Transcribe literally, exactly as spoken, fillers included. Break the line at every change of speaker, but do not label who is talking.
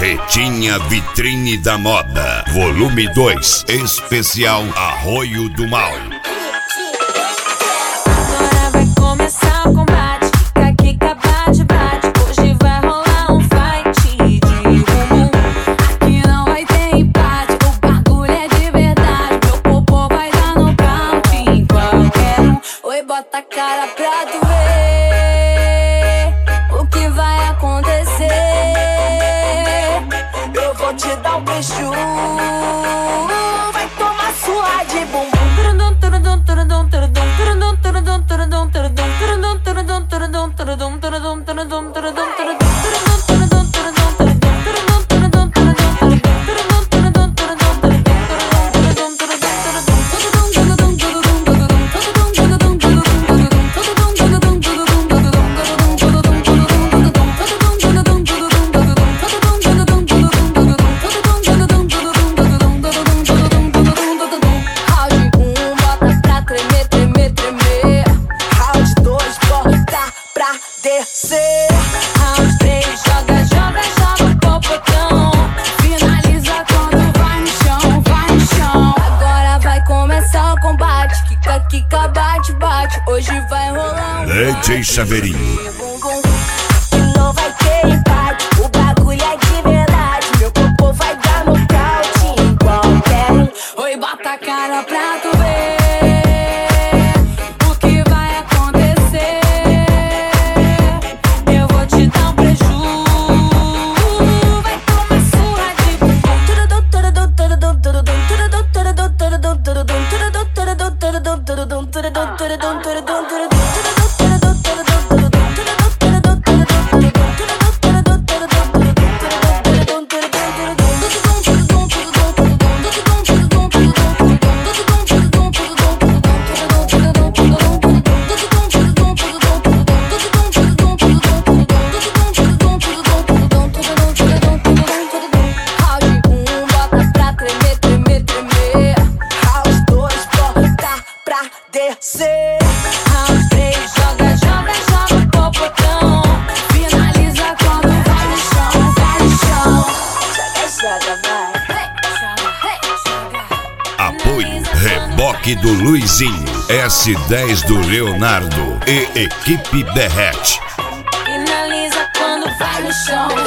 Pretinha Vitrine da Moda, volume dois, especial Arroio do Mal.
Agora vai começar o combate, Kika, bate, bate. Hoje vai rolar um fight de bumbum. Aqui não vai ter empate, o bagulho é de verdade. Meu popô vai dar nocaute em qualquer um. Oi, bota a cara pra tu ver o que vai acontecer. Eu vou te dar um beijo, vai tomar sua de bumbum. Descer, round três, joga, joga, joga o popotão. Finaliza quando vai no chão, vai no chão. Agora vai começar o combate, Kika, Kika, bate, bate. Hoje vai rolar um
D J Chaveirinho.
Não vai ter empate, o bagulho é de verdade. Meu popô vai dar nocaute em qualquer um. Oi, bota a cara pra tu ver o que vai acontecer. Eu vou te dar um preju, vai tomar surra de bumbum. Descer, round três, joga, joga, joga o popotão. Finaliza quando vai no chão, vai no chão. Joga, joga, vai.
Apoio Reboque do Luizinho, S dez do Leonardo e Equipe Berrete.
Finaliza quando vai no chão.